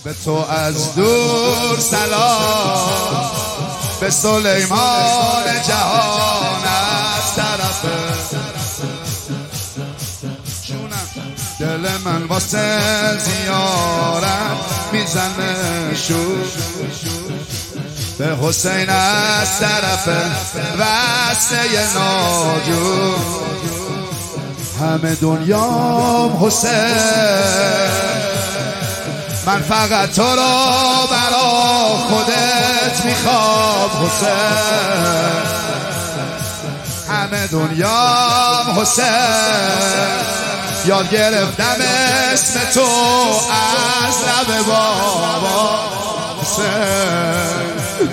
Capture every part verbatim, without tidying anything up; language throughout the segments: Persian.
به تو از دور سلام، به سلیمان جهان از طرف دل من واسه زیارت میزنه شور، به حسین از طرف وسته ناجور. همه دنیام حسین، من فقط تو را برا خودت میخوام حسین. همه دنیام حسین، یاد گرفتم اسم تو از لب بابا حسین.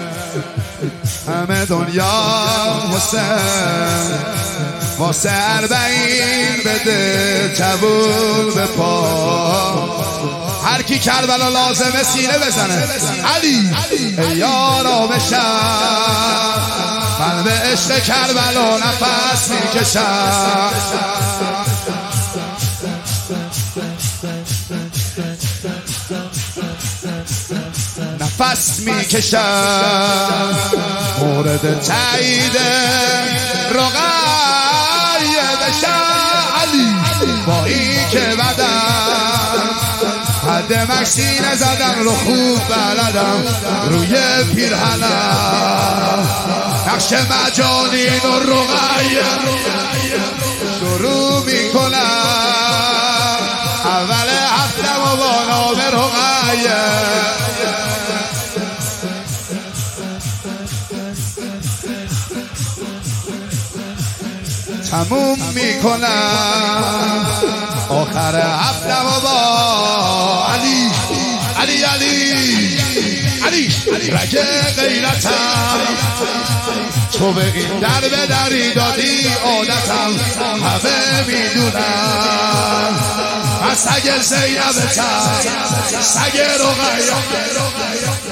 همه دنیام حسین، واسه اربعین بده قبول به پا. هر کی کربلا لازمه سینه بزنه. علی ای یارا بشم، من به عشق کربلا نفس میکشم. نفس میکشم مورد تایید رقیه بشم. علی با این که بدم حد مکسینه زدم رو خوب بلدم، روی پیرهنم نقش مجانین و رقیه شروع میکنم. اول هفتم و با نام رقیه تموم میکنم. آخر هفتم و با علی علی علی علی رگ غیرتم، تو به این در به دری دادی عادتم. همه میدونم از سگ زینبتم، سگ رقیه